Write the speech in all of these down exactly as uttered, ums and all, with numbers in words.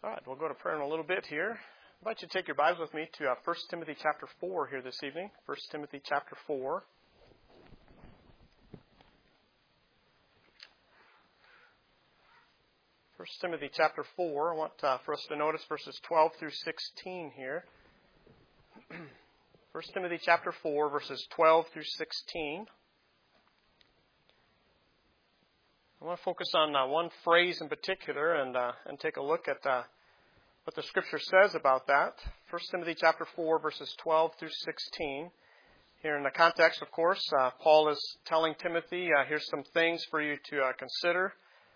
All right, we'll go to prayer in a little bit here. I invite you to take your Bibles with me to uh, First Timothy chapter four here this evening. First Timothy chapter four. First Timothy chapter four. I want uh, for us to notice verses twelve through sixteen here. First Timothy chapter four, verses twelve through sixteen. I want to focus on uh, one phrase in particular and uh, and take a look at uh, what the Scripture says about that. First Timothy chapter four, verses twelve through sixteen. Here in the context, of course, uh, Paul is telling Timothy, uh, here's some things for you to uh, consider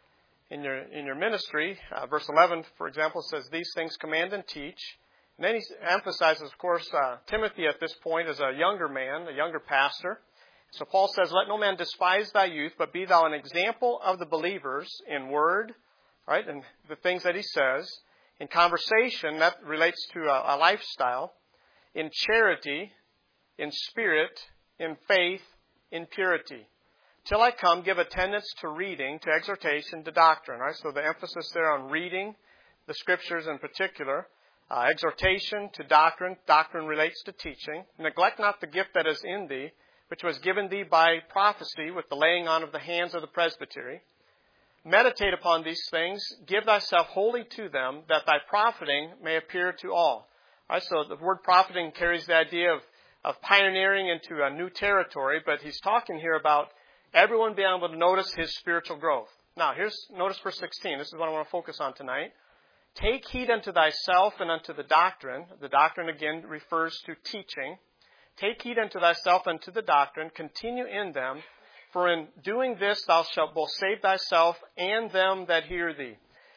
in your in your ministry. Uh, verse eleven, for example, says, "These things command and teach." And then he emphasizes, of course, uh, Timothy at this point is a younger man, a younger pastor. So Paul says, "Let no man despise thy youth, but be thou an example of the believers in word," right, and the things that he says, in conversation, that relates to a, a lifestyle, in charity, in spirit, in faith, in purity. "Till I come, give attendance to reading, to exhortation, to doctrine." Right? So the emphasis there on reading the Scriptures in particular. Uh, exhortation to doctrine. Doctrine relates to teaching. "Neglect not the gift that is in thee, which was given thee by prophecy with the laying on of the hands of the presbytery. Meditate upon these things. Give thyself wholly to them, that thy profiting may appear to all." All right, so the word profiting carries the idea of, of pioneering into a new territory, but he's talking here about everyone being able to notice his spiritual growth. Now, here's notice verse sixteen. This is what I want to focus on tonight. "Take heed unto thyself and unto the doctrine." The doctrine, again, refers to teaching. "Take heed unto thyself and to the doctrine. Continue in them. For in doing this thou shalt both save thyself and them that hear thee."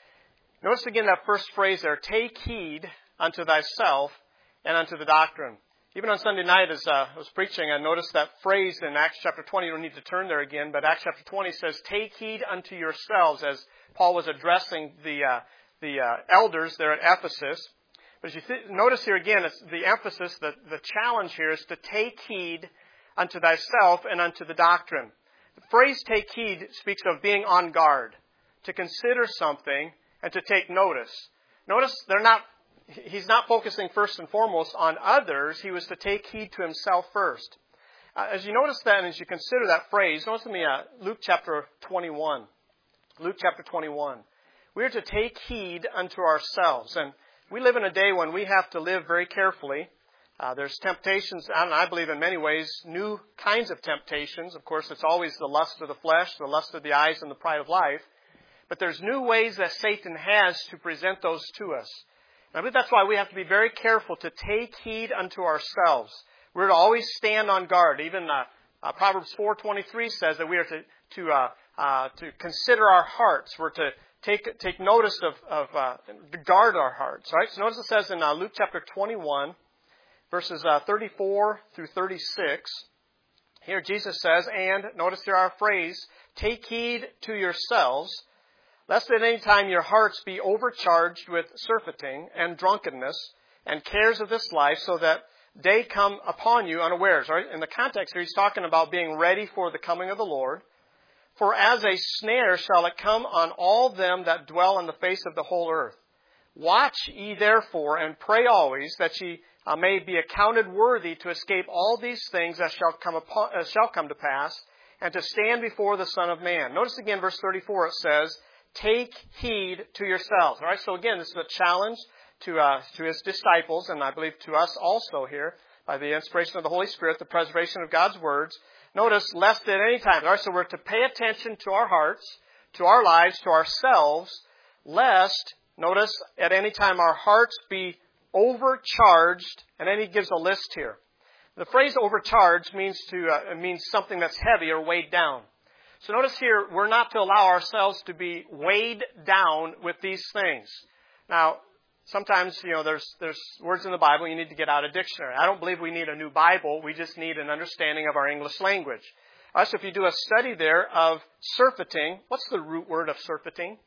Notice again that first phrase there. Take heed unto thyself and unto the doctrine. Even on Sunday night as uh, I was preaching, I noticed that phrase in Acts chapter twenty. You don't need to turn there again, but Acts chapter twenty says, "Take heed unto yourselves," as Paul was addressing the uh, the uh, elders there at Ephesus. But as you th- notice here again, it's the emphasis, the, the challenge here is to take heed unto thyself and unto the doctrine. The phrase "take heed" speaks of being on guard, to consider something and to take notice. Notice they're not. He's not focusing first and foremost on others. He was to take heed to himself first. Uh, as you notice that and as you consider that phrase, notice with me uh, Luke chapter twenty-one. Luke chapter twenty-one. We are to take heed unto ourselves. And we live in a day when we have to live very carefully. Uh, there's temptations, and I believe in many ways, new kinds of temptations. Of course, it's always the lust of the flesh, the lust of the eyes, and the pride of life. But there's new ways that Satan has to present those to us. And I believe that's why we have to be very careful to take heed unto ourselves. We're to always stand on guard. Even uh, uh, Proverbs four twenty-three says that we are to to uh, uh, to consider our hearts. We're to take take notice of of uh, to guard our hearts. Right. So notice it says in uh, Luke chapter twenty-one, verses uh, thirty-four through thirty-six. Here Jesus says, and notice here our phrase, "Take heed to yourselves, lest at any time your hearts be overcharged with surfeiting and drunkenness and cares of this life, so that day come upon you unawares." Right? In the context here, he's talking about being ready for the coming of the Lord. "For as a snare shall it come on all them that dwell on the face of the whole earth. Watch ye therefore, and pray always, that ye uh, may be accounted worthy to escape all these things that shall come upon, uh, shall come to pass, and to stand before the Son of Man." Notice again, verse thirty-four, it says, "Take heed to yourselves." All right. So again, this is a challenge to uh, to his disciples, and I believe to us also here, by the inspiration of the Holy Spirit, the preservation of God's words. Notice, lest at any time. All right. So we're to pay attention to our hearts, to our lives, to ourselves, lest, notice, at any time our hearts be overcharged. And then he gives a list here. The phrase "overcharged" means to uh, means something that's heavy or weighed down. So notice here, we're not to allow ourselves to be weighed down with these things. Now, sometimes, you know, there's there's words in the Bible you need to get out a dictionary. I don't believe we need a new Bible. We just need an understanding of our English language. All right, so if you do a study there of surfeiting, what's the root word of surfeiting?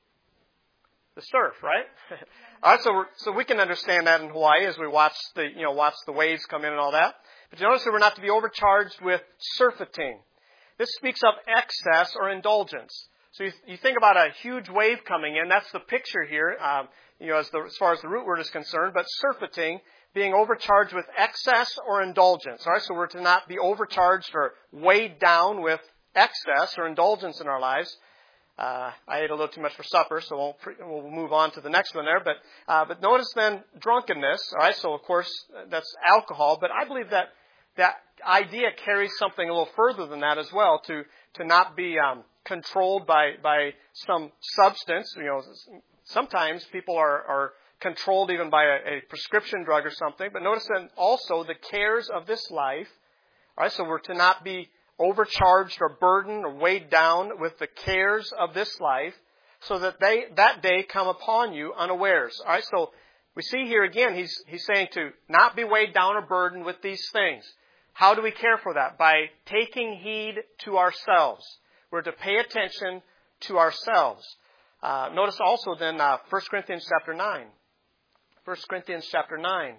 The surf, right? All right, so we're, so we can understand that in Hawaii as we watch the you know watch the waves come in and all that. But you notice that we're not to be overcharged with surfeiting. This speaks of excess or indulgence. So you, you think about a huge wave coming in. That's the picture here, um, you know, as, the, as far as the root word is concerned. But surfeiting, being overcharged with excess or indulgence. All right, so we're to not be overcharged or weighed down with excess or indulgence in our lives. Uh, I ate a little too much for supper, so we'll, pre- we'll move on to the next one there. But uh, but notice then drunkenness. All right, so of course that's alcohol. But I believe that that idea carries something a little further than that as well. To to not be um, controlled by by some substance. You know, sometimes people are are controlled even by a, a prescription drug or something. But notice then also the cares of this life. All right, so we're to not be overcharged or burdened or weighed down with the cares of this life, so that they that day come upon you unawares. All right, so we see here again, he's he's saying to not be weighed down or burdened with these things. How do we care for that? By taking heed to ourselves. We're to pay attention to ourselves. Uh, notice also then uh, First Corinthians chapter nine. First Corinthians chapter nine.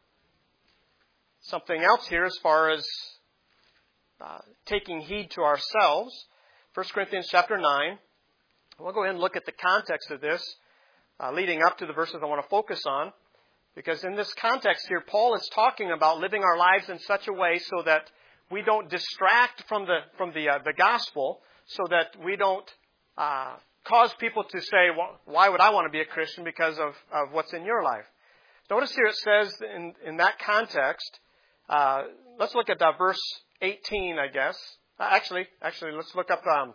Something else here as far as Uh, taking heed to ourselves. First Corinthians chapter nine. We'll go ahead and look at the context of this, uh, leading up to the verses I want to focus on. Because in this context here, Paul is talking about living our lives in such a way so that we don't distract from the from the uh, the gospel, so that we don't uh, cause people to say, well, why would I want to be a Christian because of, of what's in your life? Notice here it says in, in that context, uh, let's look at that verse eighteen, I guess. Uh, actually, actually, let's look up um,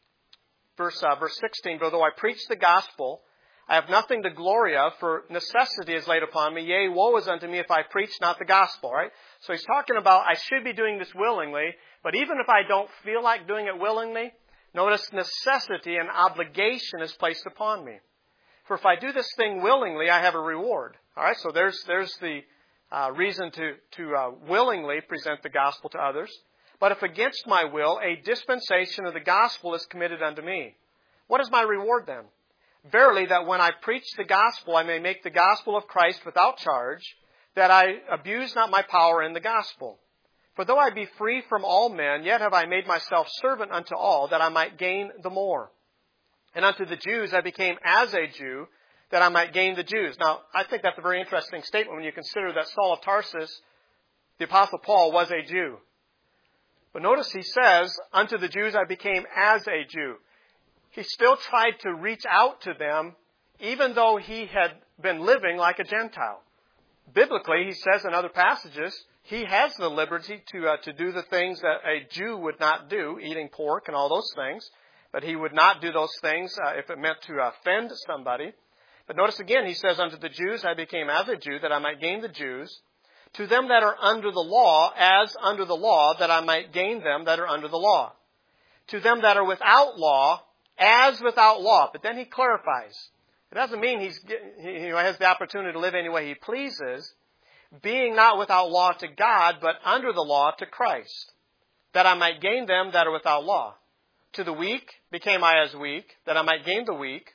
verse uh, verse sixteen. But though I preach the gospel, I have nothing to glory of, for necessity is laid upon me. Yea, woe is unto me if I preach not the gospel. Right? So he's talking about I should be doing this willingly, but even if I don't feel like doing it willingly, notice necessity and obligation is placed upon me. For if I do this thing willingly, I have a reward. All right. So there's there's the Uh, reason to, to uh, willingly present the gospel to others. But if against my will, a dispensation of the gospel is committed unto me. What is my reward then? Verily, that when I preach the gospel, I may make the gospel of Christ without charge, that I abuse not my power in the gospel. For though I be free from all men, yet have I made myself servant unto all, that I might gain the more. And unto the Jews I became as a Jew, that I might gain the Jews. Now, I think that's a very interesting statement when you consider that Saul of Tarsus, the Apostle Paul, was a Jew. But notice he says, unto the Jews I became as a Jew. He still tried to reach out to them, even though he had been living like a Gentile. Biblically, he says in other passages, he has the liberty to uh, to do the things that a Jew would not do, eating pork and all those things. But he would not do those things uh, if it meant to offend somebody. But notice again, he says, unto the Jews I became as a Jew, that I might gain the Jews. To them that are under the law, as under the law, that I might gain them that are under the law. To them that are without law, as without law. But then he clarifies. It doesn't mean he's, he has the opportunity to live any way he pleases, being not without law to God, but under the law to Christ, that I might gain them that are without law. To the weak became I as weak, that I might gain the weak.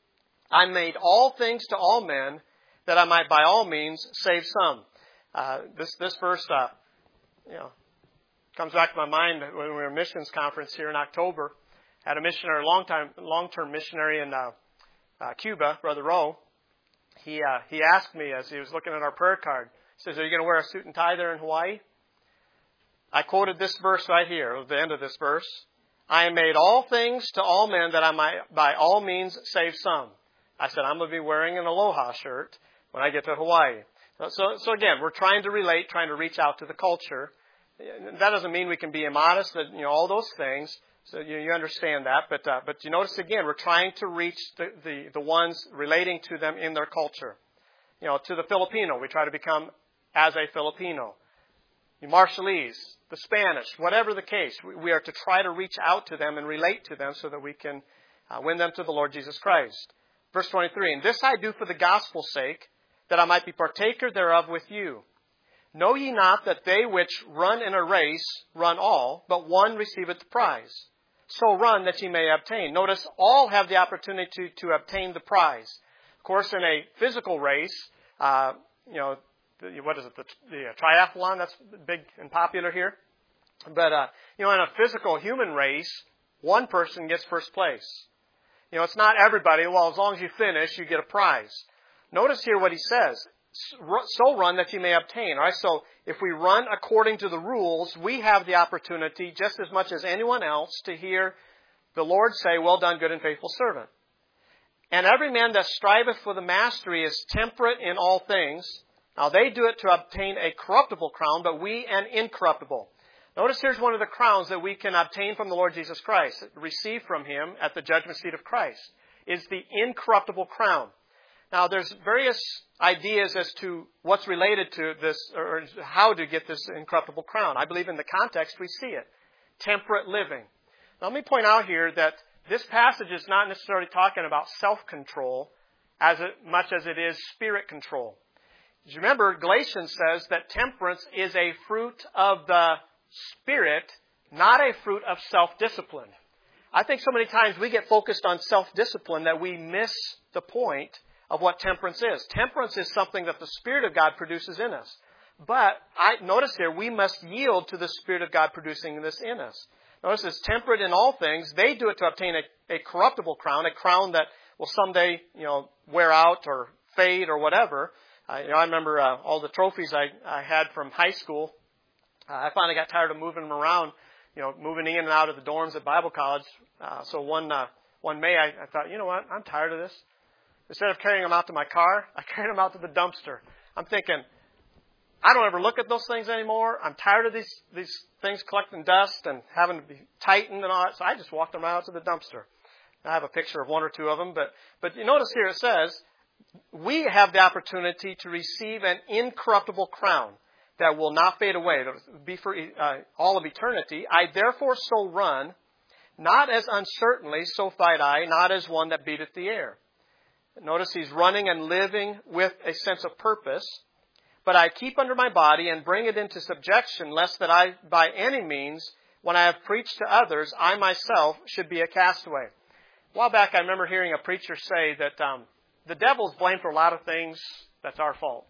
I made all things to all men, that I might by all means save some. Uh, this this verse, uh, you know, comes back to my mind when we were at a missions conference here in October. Had a missionary, long time, long term missionary in uh, uh, Cuba, Brother Rowe. He uh, he asked me as he was looking at our prayer card. He says, "Are you going to wear a suit and tie there in Hawaii?" I quoted this verse right here, at the end of this verse. I made all things to all men, that I might by all means save some. I said, I'm going to be wearing an Aloha shirt when I get to Hawaii. So, so again, we're trying to relate, trying to reach out to the culture. That doesn't mean we can be immodest, that, you know, all those things. So you, you understand that. But, uh, but you notice again, we're trying to reach the, the, the ones relating to them in their culture. You know, to the Filipino, we try to become as a Filipino. The Marshallese, the Spanish, whatever the case, we, we are to try to reach out to them and relate to them so that we can uh, win them to the Lord Jesus Christ. Verse twenty-three, and this I do for the gospel's sake, that I might be partaker thereof with you. Know ye not that they which run in a race run all, but one receiveth the prize? So run that ye may obtain. Notice all have the opportunity to, to obtain the prize. Of course, in a physical race, uh, you know, the, what is it, the, the uh, triathlon, that's big and popular here. But, uh, you know, in a physical human race, one person gets first place. You know, it's not everybody, well, as long as you finish, you get a prize. Notice here what he says. So run that you may obtain. All right, so if we run according to the rules, we have the opportunity, just as much as anyone else, to hear the Lord say, well done, good and faithful servant. And every man that striveth for the mastery is temperate in all things. Now they do it to obtain a corruptible crown, but we an incorruptible. Notice here's one of the crowns that we can obtain from the Lord Jesus Christ, receive from Him at the judgment seat of Christ, is the incorruptible crown. Now there's various ideas as to what's related to this, or how to get this incorruptible crown. I believe in the context we see it. Temperate living. Now let me point out here that this passage is not necessarily talking about self-control as much as it is spirit control. As you remember, Galatians says that temperance is a fruit of the Spirit, not a fruit of self-discipline. I think so many times we get focused on self-discipline that we miss the point of what temperance is. Temperance is something that the Spirit of God produces in us. But I notice here, we must yield to the Spirit of God producing this in us. Notice it's temperate in all things. They do it to obtain a, a corruptible crown, a crown that will someday, you know, wear out or fade or whatever. Uh, you know, I remember uh, all the trophies I, I had from high school. Uh, I finally got tired of moving them around, you know, moving in and out of the dorms at Bible college. Uh, so one uh, one May, I, I thought, you know what, I'm tired of this. Instead of carrying them out to my car, I carried them out to the dumpster. I'm thinking, I don't ever look at those things anymore. I'm tired of these these things collecting dust and having to be tightened and all that. So I just walked them out to the dumpster. I have a picture of one or two of them, but but you notice here it says, we have the opportunity to receive an incorruptible crown that will not fade away. It will be for uh, all of eternity. I therefore so run, not as uncertainly, so fight I, not as one that beateth the air. Notice he's running and living with a sense of purpose. But I keep under my body and bring it into subjection, lest that I, by any means, when I have preached to others, I myself should be a castaway. A while back, I remember hearing a preacher say that um, the devil's blamed for a lot of things. That's our fault.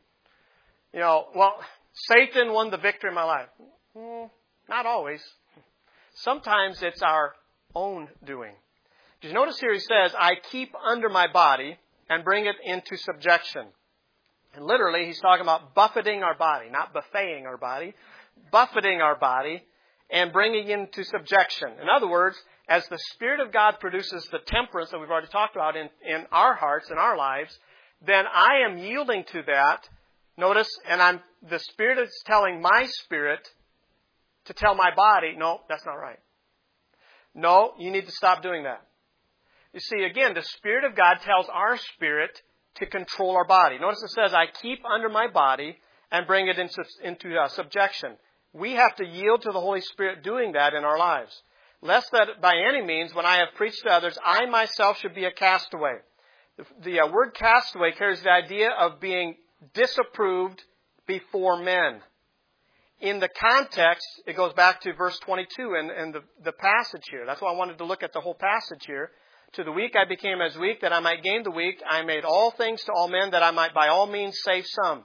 You know, well, Satan won the victory in my life. Mm, not always. Sometimes it's our own doing. Did you notice here he says, I keep under my body and bring it into subjection. And literally, he's talking about buffeting our body, not buffeting our body, buffeting our body and bringing it into subjection. In other words, as the Spirit of God produces the temperance that we've already talked about in, in our hearts, in our lives, then I am yielding to that. Notice, and I'm the Spirit is telling my spirit to tell my body, no, that's not right. No, you need to stop doing that. You see, again, the Spirit of God tells our spirit to control our body. Notice it says, I keep under my body and bring it into, into uh, subjection. We have to yield to the Holy Spirit doing that in our lives. Lest that by any means, when I have preached to others, I myself should be a castaway. The, the uh, word castaway carries the idea of being disapproved before men. In the context, it goes back to verse twenty-two in, in the, the passage here. That's why I wanted to look at the whole passage here. To the weak I became as weak, that I might gain the weak. I made all things to all men, that I might by all means save some.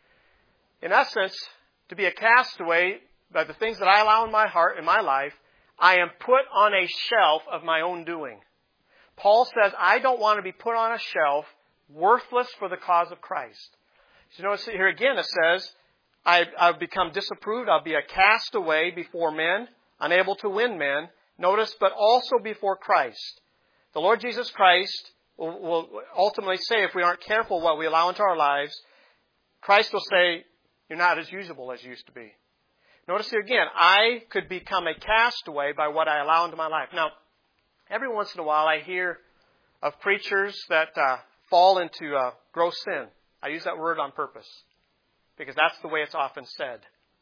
In essence, to be a castaway, by the things that I allow in my heart, in my life, I am put on a shelf of my own doing. Paul says, I don't want to be put on a shelf, worthless for the cause of Christ. So you notice here again it says, I, I've become disapproved. I'll be a castaway before men, unable to win men. Notice, but also before Christ. The Lord Jesus Christ will, will ultimately say, if we aren't careful what we allow into our lives, Christ will say, you're not as usable as you used to be. Notice here again, I could become a castaway by what I allow into my life. Now, every once in a while I hear of preachers that uh, fall into uh, gross sin. I use that word on purpose because that's the way it's often said.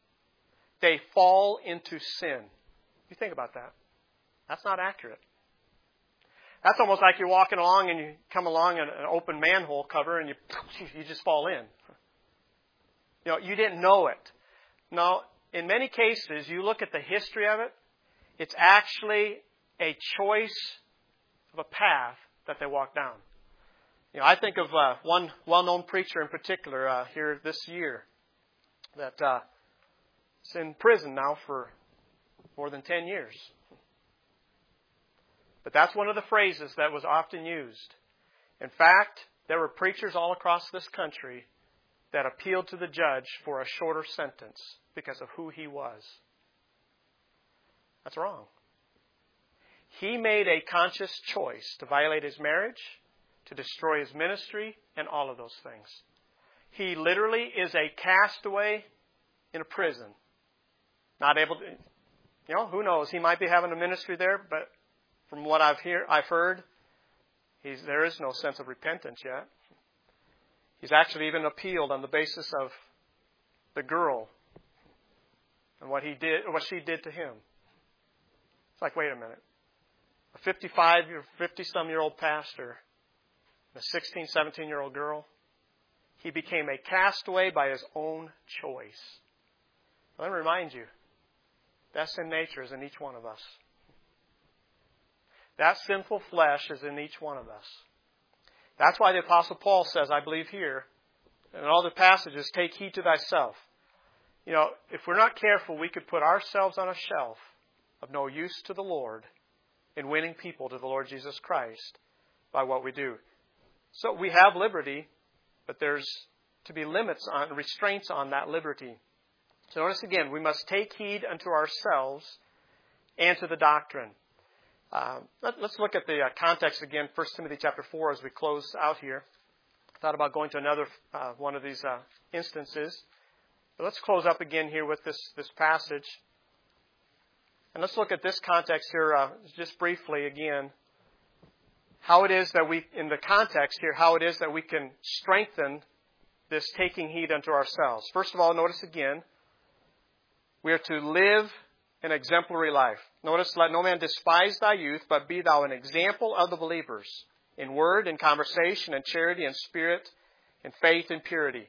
They fall into sin. You think about that. That's not accurate. That's almost like you're walking along and you come along an open manhole cover and you you just fall in. You know, you didn't know it. No, in many cases, you look at the history of it, it's actually a choice of a path that they walk down. You know, I think of uh, one well-known preacher in particular uh, here this year that uh, is in prison now for more than ten years. But that's one of the phrases that was often used. In fact, there were preachers all across this country that appealed to the judge for a shorter sentence because of who he was. That's wrong. He made a conscious choice to violate his marriage, to destroy his ministry, and all of those things. He literally is a castaway in a prison. Not able to, you know, who knows? He might be having a ministry there, but from what I've hear, I've heard, he's, there is no sense of repentance yet. He's actually even appealed on the basis of the girl and what he did, what she did to him. It's like, wait a minute. A fifty-five, fifty-some-year-old pastor, a sixteen, seventeen-year-old girl, he became a castaway by his own choice. Let me remind you, that sin nature is in each one of us. That sinful flesh is in each one of us. That's why the Apostle Paul says, I believe here, in all the passages, take heed to thyself. You know, if we're not careful, we could put ourselves on a shelf of no use to the Lord in winning people to the Lord Jesus Christ by what we do. So we have liberty, but there's to be limits on, restraints on that liberty. So notice again, we must take heed unto ourselves and to the doctrine. Uh, let, let's look at the uh, context again, First Timothy chapter four, as we close out here. I thought about going to another uh, one of these uh, instances. But let's close up again here with this, this passage. And let's look at this context here uh, just briefly again. How it is that we, in the context here, how it is that we can strengthen this taking heed unto ourselves. First of all, notice again, we are to live an exemplary life. Notice, let no man despise thy youth, but be thou an example of the believers in word, in conversation, in charity, in spirit, in faith, in purity.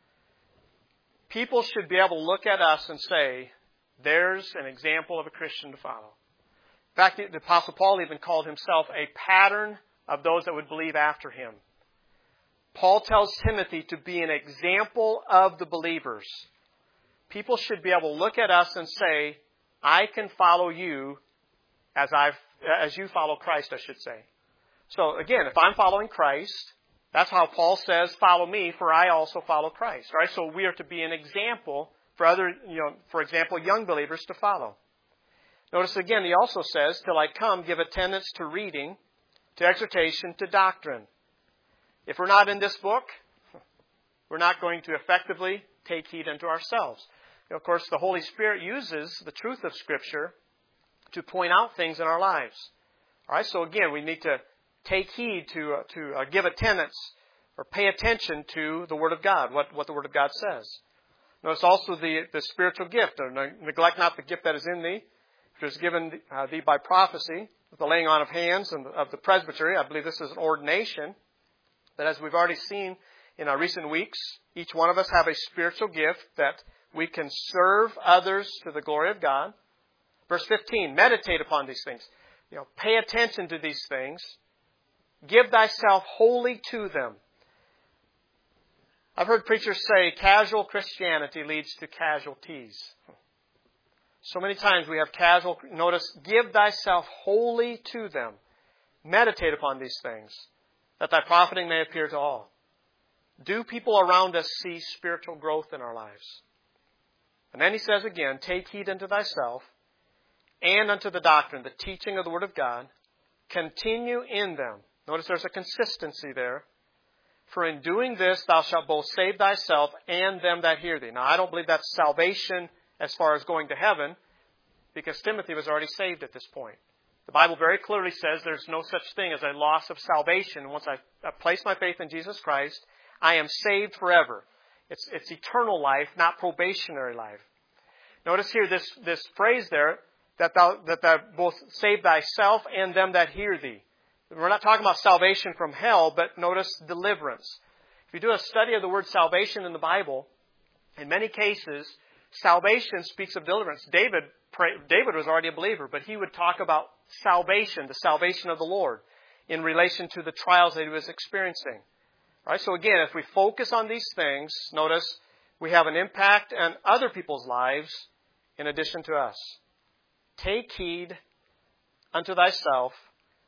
People should be able to look at us and say, there's an example of a Christian to follow. In fact, the Apostle Paul even called himself a pattern of those that would believe after him. Paul tells Timothy to be an example of the believers. People should be able to look at us and say, I can follow you as I've, as you follow Christ, I should say. So again, if I'm following Christ, that's how Paul says, follow me, for I also follow Christ. All right? So we are to be an example for other, you know, for example, young believers to follow. Notice again, he also says, till I come, give attendance to reading, to exhortation, to doctrine. If we're not in this book, we're not going to effectively take heed unto ourselves. You know, of course, the Holy Spirit uses the truth of Scripture to point out things in our lives. All right, so again, we need to take heed to uh, to uh, give attendance or pay attention to the Word of God, what, what the Word of God says. Notice also the, the spiritual gift. Neglect not the gift that is in thee, which is given uh, thee by prophecy, with the laying on of hands and of the presbytery. I believe this is an ordination. But as we've already seen in our recent weeks, each one of us have a spiritual gift that we can serve others to the glory of God. Verse fifteen, meditate upon these things. You know, pay attention to these things. Give thyself wholly to them. I've heard preachers say casual Christianity leads to casualties. So many times we have casual, notice, give thyself wholly to them. Meditate upon these things, that thy profiting may appear to all. Do people around us see spiritual growth in our lives? And then he says again, take heed unto thyself and unto the doctrine, the teaching of the Word of God. Continue in them. Notice there's a consistency there. For in doing this, thou shalt both save thyself and them that hear thee. Now, I don't believe that's salvation as far as going to heaven, because Timothy was already saved at this point. The Bible very clearly says there's no such thing as a loss of salvation. Once I, I place my faith in Jesus Christ, I am saved forever. It's, it's eternal life, not probationary life. Notice here this, this phrase there, that thou, that thou both save thyself and them that hear thee. We're not talking about salvation from hell, but notice deliverance. If you do a study of the word salvation in the Bible, in many cases, salvation speaks of deliverance. David, pray, David was already a believer, but he would talk about salvation, the salvation of the Lord, in relation to the trials that he was experiencing. All right, so again, if we focus on these things, notice we have an impact on other people's lives in addition to us. Take heed unto thyself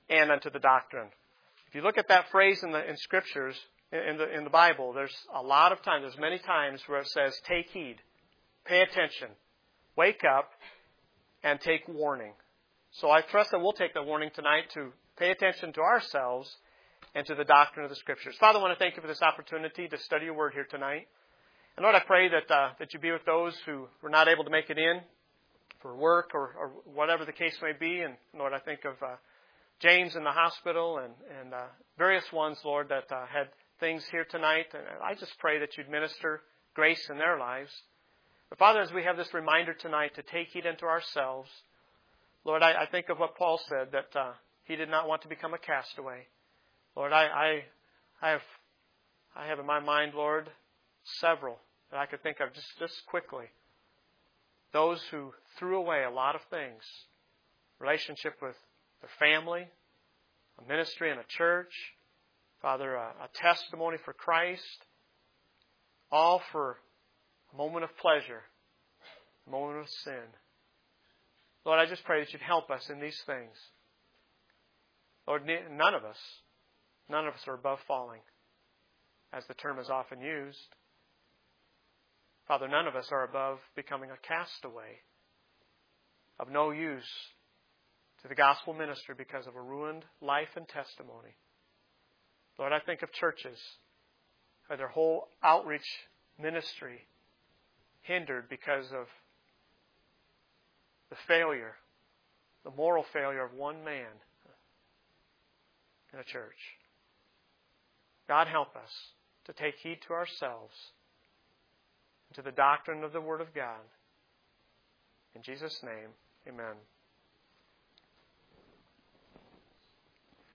and unto the doctrine. If you look at that phrase in the in scriptures, in the in the Bible, there's a lot of times, there's many times where it says, take heed, pay attention, wake up, and take warning. So I trust that we'll take the warning tonight to pay attention to ourselves and to the doctrine of the Scriptures. Father, I want to thank you for this opportunity to study your word here tonight. And Lord, I pray that uh, that you be with those who were not able to make it in for work or, or whatever the case may be. And Lord, I think of uh, James in the hospital and, and uh, various ones, Lord, that uh, had things here tonight. And I just pray that you'd minister grace in their lives. But Father, as we have this reminder tonight to take heed unto ourselves, Lord, I, I think of what Paul said, that uh, he did not want to become a castaway. Lord, I, I, I have, I have in my mind, Lord, several that I could think of just, just quickly. Those who threw away a lot of things. Relationship with their family, a ministry in a church, Father, a, a testimony for Christ, all for a moment of pleasure, a moment of sin. Lord, I just pray that you'd help us in these things. Lord, none of us, none of us are above falling, as the term is often used. Father, none of us are above becoming a castaway, of no use to the gospel ministry because of a ruined life and testimony. Lord, I think of churches where their whole outreach ministry hindered because of the failure, the moral failure of one man in a church. God, help us to take heed to ourselves and to the doctrine of the Word of God. In Jesus' name, amen.